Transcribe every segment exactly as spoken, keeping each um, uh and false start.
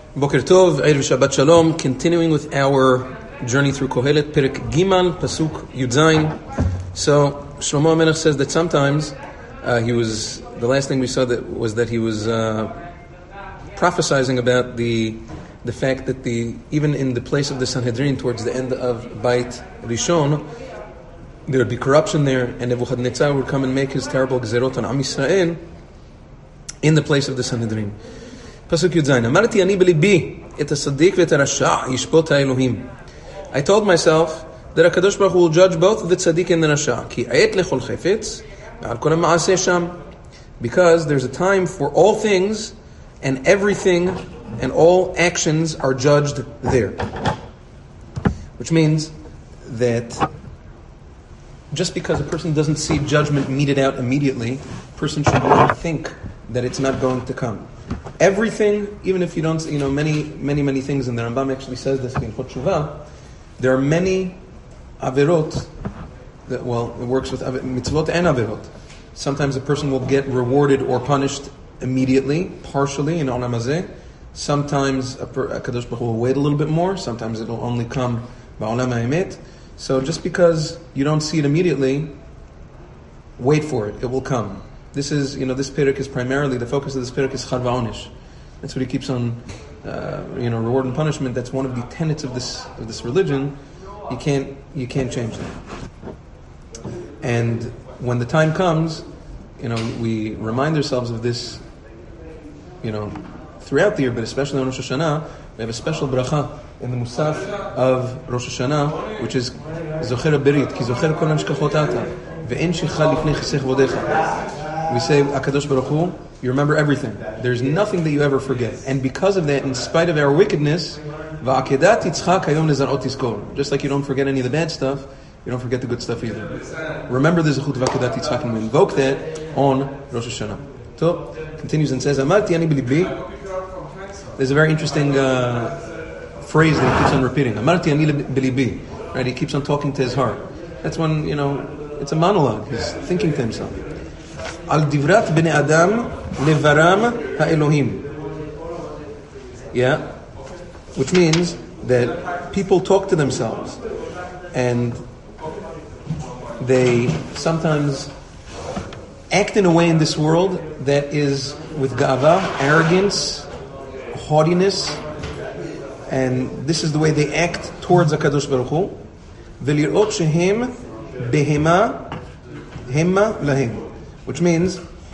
Boker Tov, Erev Shabbat Shalom, continuing with our journey through Kohelet, Perek Gimal, Pasuk Yud Zayin. So, Shlomo HaMelech says that sometimes uh, he was, the last thing we saw that was that he was uh, prophesizing about the the fact that the even in the place of the Sanhedrin towards the end of Beit Rishon, there would be corruption there, and Nebuchadnezzar would come and make his terrible Gzerot on Am Yisrael in the place of the Sanhedrin. Pasuk Yud Zayin. Amarti ani belibi et hasadik ve'et harasha yishpot ha'elohim. I told myself that HaKadosh Baruch Hu will judge both the tzaddik and the rasha. Ki ayet lechol chefetz ve'al kol ha'ma'aseh sham. Because there's a time for all things, and everything and all actions are judged there. Which means that just because a person doesn't see judgment meted out immediately, a person should not think that it's not going to come. Everything, even if you don't, you know, many, many, many things, and the Rambam actually says this in Chot Shuvah, there are many averot, that, well, it works with mitzvot and averot. Sometimes a person will get rewarded or punished immediately, partially, in Olam Hazeh. Sometimes a, per, a Kadosh Baruch Hu will wait a little bit more. Sometimes it'll only come ba'olam ha'emet. So just because you don't see it immediately, wait for it. It will come. This is, you know, this perek is primarily, the focus of this perek is chad va'onish. That's what he keeps on, uh, you know, reward and punishment. That's one of the tenets of this of this religion. You can't you can't change that. And when the time comes, you know, we remind ourselves of this, you know, throughout the year, but especially on Rosh Hashanah. We have a special bracha in the Musaf of Rosh Hashanah, which is Zocher Berit, ki Zocher kol hamishkachot ata, ve'en shecha lifnei chisech vodecha. We say, HaKadosh Baruch Hu, you remember everything. There's nothing that you ever forget. And because of that, in spite of our wickedness, va'akedat yitzchak hayom lezarot tizkor. Just like you don't forget any of the bad stuff, you don't forget the good stuff either. Remember the zechut va'akedat yitzchak, and we invoke that on Rosh Hashanah. So, continues and says, Amarti ani b'libi. There's a very interesting uh, phrase that he keeps on repeating. Amarti ani b'libi. Right? He keeps on talking to his heart. That's when, you know, it's a monologue. He's thinking to himself. Al divrat bnei Adam levaram ha'elohim. Yeah? Which means that people talk to themselves and they sometimes act in a way in this world that is with ga'ava, arrogance, haughtiness, and this is the way they act towards HaKadosh Baruch Hu. V'lirot shehem behema hema lahem. Which means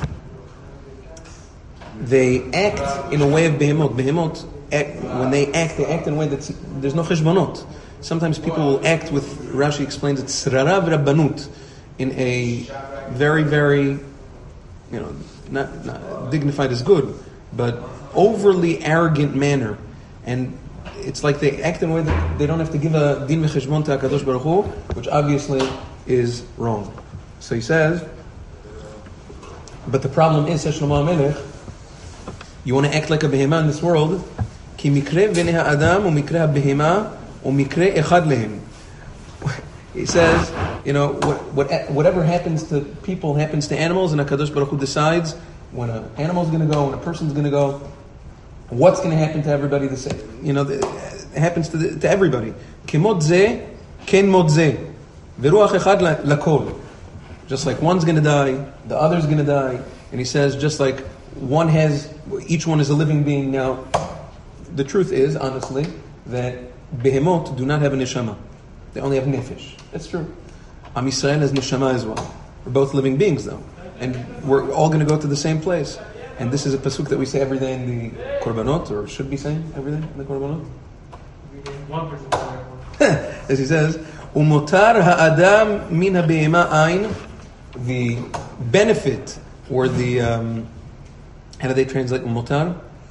they act in a way of behemot. Behemot, act, when they act, they act in a way that there's no cheshbonot. Sometimes people will act with, Rashi explains it, srara v'rabbanut, in a very, very, you know, not, not dignified is good, but overly arrogant manner. And it's like they act in a way that they don't have to give a din v'cheshbon to HaKadosh Baruch Hu, which obviously is wrong. So he says, but the problem is, says Shlomo HaMelech, you want to act like a behemah in this world, ki mikre v'nei ha'adam u'mikre ha'behemah u'mikre echad lehem. He says, you know, what, what, whatever happens to people happens to animals, and HaKadosh Baruch Hu decides when an animal's going to go, when a person's going to go, what's going to happen to everybody the same. You know, it happens to, the, to everybody. Kemot zeh, ken mot zeh. V'ruach echad lakol. Just like one's going to die, the other's going to die. And he says, just like one has, each one is a living being. Now, the truth is, honestly, that behemot do not have a neshama. They only have nefesh. That's true. Am Yisrael has neshama as well. We're both living beings, though. And we're all going to go to the same place. And this is a pasuk that we say every day in the korbanot, or should be saying every day in the korbanot. One person. As he says, umotar ha'adam min ha'behema ayin. The benefit, or the, um, how do they translate umotar?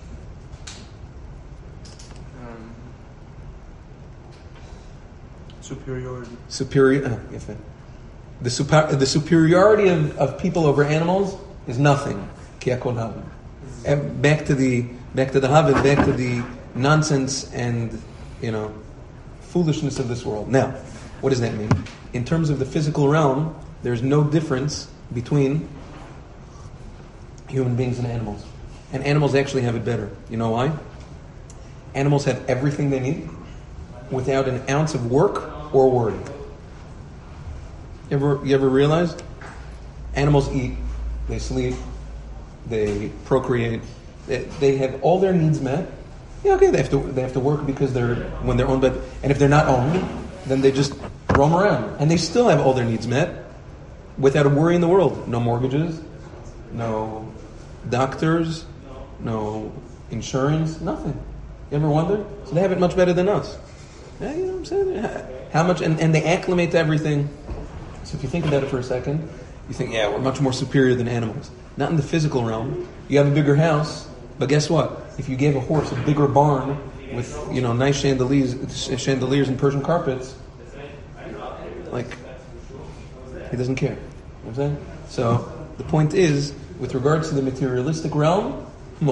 Um, superiority. Superior. Uh, yes, the super, the superiority of, of people over animals is nothing. Ki hakol haven. And back to the back to the haven, back to the nonsense and, you know, foolishness of this world. Now, what does that mean? In terms of the physical realm, there's no difference between human beings and animals. And animals actually have it better. You know why? animals have everything they need without an ounce of work or worry. You ever, you ever realize? Animals eat, they sleep, they procreate, they, they have all their needs met. Yeah, okay, they have to they have to work because they're when they're owned, but and if they're not owned, then they just roam around, and they still have all their needs met without a worry in the world. No mortgages, no doctors, no insurance, nothing. You ever wonder? So they have it much better than us. Yeah, you know what I'm saying? How much, and, and they acclimate to everything. So if you think about it for a second, you think, yeah, we're much more superior than animals. Not in the physical realm. You have a bigger house, but guess what? If you gave a horse a bigger barn with, you know, nice chandeliers, chandeliers and Persian carpets, like, he doesn't care. You know what I'm saying? So the point is, with regards to the materialistic realm,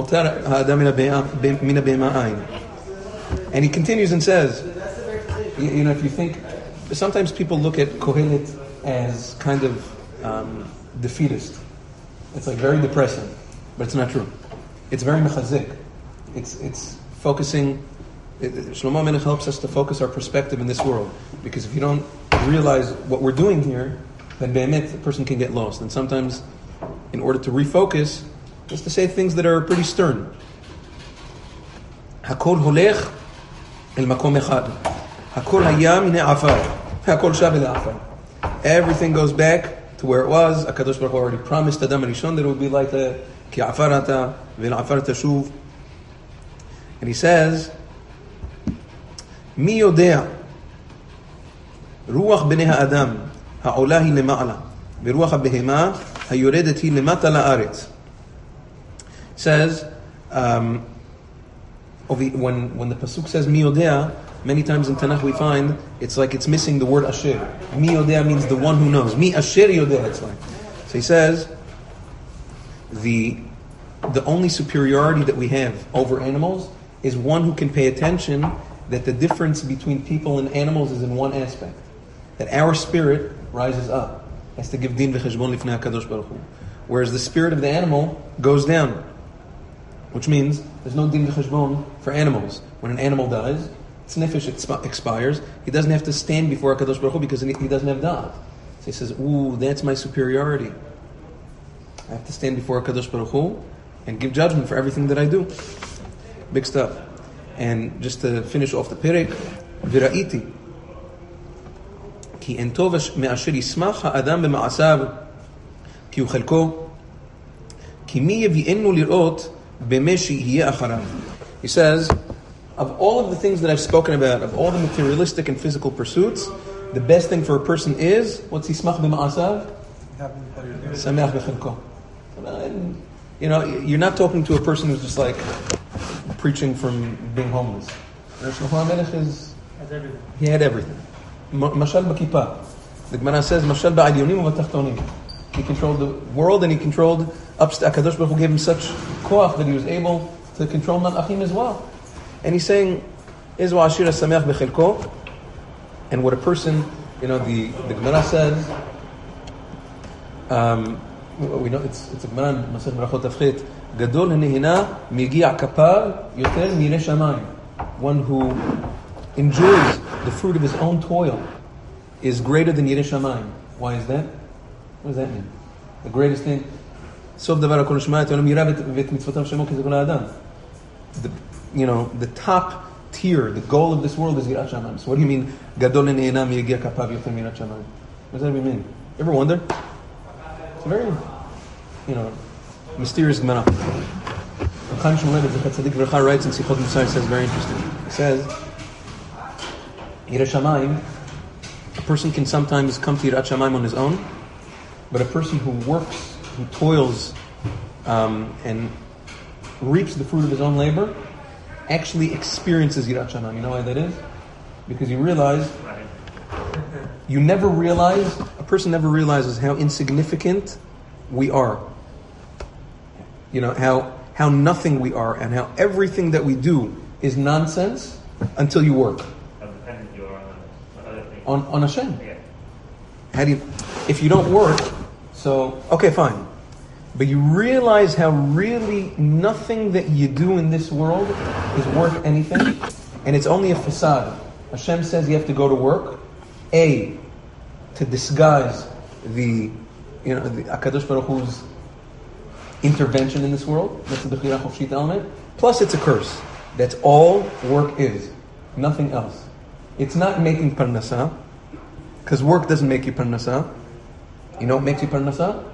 and he continues and says, you, you know, if you think, sometimes people look at Kohelet as kind of um, defeatist. It's like very depressing, but it's not true. It's very mechazik. It's it's focusing. It, Shlomo Melech helps us to focus our perspective in this world, because if you don't realize what we're doing here, then be'emet, a person can get lost. And sometimes, in order to refocus, just to say things that are pretty stern. Hakol holech el makom echad. Hakol hayam mine afar. Hakol shav el afar. Everything goes back to where it was. HaKadosh Baruch Hu already promised Adam Rishon that it would be like the ki afar ata ve'el afar tashuv. And he says, Mi yodea ruach bnei ha'adam ha'olah hi lema'ala v'ruach ha'behema ha'yoredet hi lemata la'aretz. Says, um, when when the pasuk says Mi yodea, many times in Tanakh we find it's like it's missing the word asher. Mi yodea means the one who knows. Mi asher yodea, it's like. So he says, the the only superiority that we have over animals is one who can pay attention that the difference between people and animals is in one aspect. That our spirit rises up, has to give din v'cheshbon lifnei HaKadosh Baruch Hu. Whereas the spirit of the animal goes down. Which means there's no din v'cheshbon for animals. When an animal dies, its nefesh exp- expires, he doesn't have to stand before HaKadosh Baruch Hu because he doesn't have da'at. So he says, ooh, that's my superiority. I have to stand before HaKadosh Baruch Hu and give judgment for everything that I do. Big stuff. And just to finish off the perek, v'ra'iti ki en tov me'asher yismach ha'adam b'ma'asav ki hu chelko ki mi yevi'enu lir'ot b'meh she'yeh acharav. He says, of all of the things that I've spoken about, of all the materialistic and physical pursuits, the best thing for a person is, what's yismach b'ma'asav? Sameach b'chelko. You know, you're not talking to a person who's just like preaching from being homeless. Shlomo HaMelech is, he had everything. Mashal b'kippah. The Gemara says, Mashal ba'alyonim u'b'tachtonim. He controlled the world and he controlled upstairs. HaKadosh Baruch Hu gave him such koach that he was able to control malachim as well. And he's saying, Izwa ashir sameach b'chelko. And what a person, you know, the, the Gemara says, um, we know it's it's a Gemara in Masech Berachot Tafchet. Gadol hanehina migi'a kapar yoter mirei shamayim. One who enjoys the fruit of his own toil is greater than Yirei Shamayim. Why is that? What does that mean? The greatest thing. Sof davar hakol shema etonam yirah v'et mitzvotav shemo kizekol ha'adam. The you know the top tier, the goal of this world is Yirat Shamayim. So what do you mean? Gadol hanehina migi'a kapar yoter mirei shamayim. What does that even mean? You ever wonder? It's a very, you know, mysterious Gemara. Chaim Shmulevitz, the Tzaddik V'Recha, writes in Sichot Musar, says very interesting. He says, Yirat Shamayim, a person can sometimes come to Yirat Shamayim on his own, but a person who works, who toils, um, and reaps the fruit of his own labor, actually experiences Yirat Shamayim. You know why that is? Because you realize, you never realize, a person never realizes how insignificant we are. You know, how how nothing we are and how everything that we do is nonsense until you work. How dependent you are on, on other things. On, on Hashem. Yeah. How do you, if you don't work, so, okay, fine. but you realize how really nothing that you do in this world is worth anything, and it's only a facade. Hashem says you have to go to work, A, to disguise the, you know, the HaKadosh Baruch Hu's intervention in this world. That's the Bechira Chofshit element. Plus it's a curse. That's all work is. Nothing else. It's not making parnasa, because work doesn't make you parnasa. You know what makes you parnasa?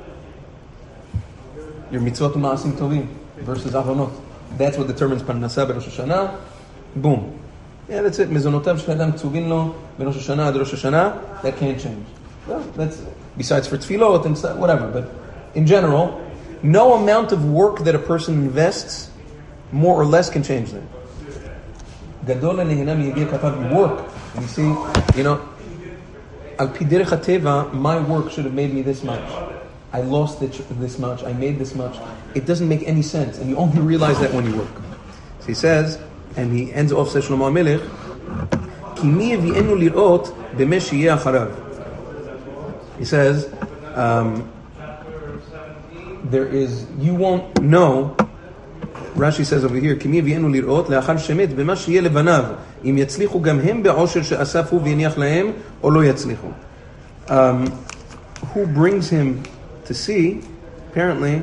Your mitzvot u'ma'asim tovim versus avonot. That's what determines parnasa b'Rosh Hashanah. Boom. Yeah, that's it. Mezonotav shel adam tzuvin lo b'Rosh Hashanah ad Rosh Hashanah. That can't change. Well, that's besides for tefillot and stuff, whatever. But in general, no amount of work that a person invests, more or less, can change that. Gadol nehena miyegeh katav, work. And you see, you know, al pi derech hateva, my work should have made me this much. I lost this much. I made this much. It doesn't make any sense, and you only realize that when you work. So he says, and he ends off says Shlomo HaMelech, Ki mi yavi'enu lir'ot b'meh sheyeh acharav. He says, um, there is, you won't know. Rashi says over here, Ki mi yavi'enu lir'ot le'achar shemet b'ma sheyeh levanav im yatzlichu gam hem be'osher she'asafu v'yeniach lahem or lo yatzlichu. Um, who brings him to see? Apparently,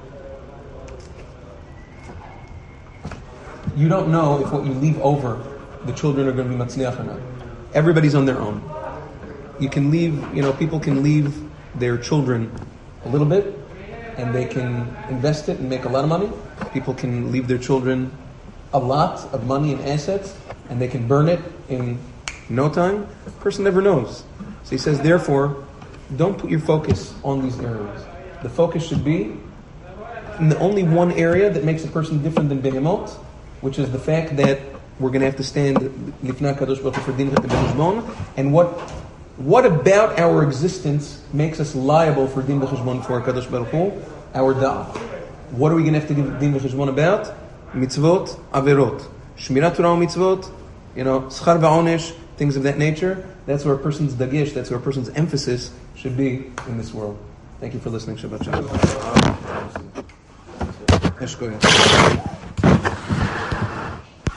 you don't know if what you leave over, the children are going to be matzliach or not. Everybody's on their own. You can leave, you know, people can leave their children a little bit, and they can invest it and make a lot of money. People can leave their children a lot of money and assets, and they can burn it in no time. The person never knows. So he says, therefore, don't put your focus on these areas. The focus should be in the only one area that makes a person different than behemot, which is the fact that we're going to have to stand lifnei HaKadosh Baruch Hu for din v'cheshbon, and what what about our existence makes us liable for din v'cheshbon for HaKadosh Baruch Hu? Our da'ah. What are we going to have to give din v'cheshbon about? Mitzvot, averot, shmirat Torah mitzvot, you know, schar va'onesh, things of that nature. That's where a person's dagesh, that's where a person's emphasis should be in this world. Thank you for listening. Shabbat Shalom.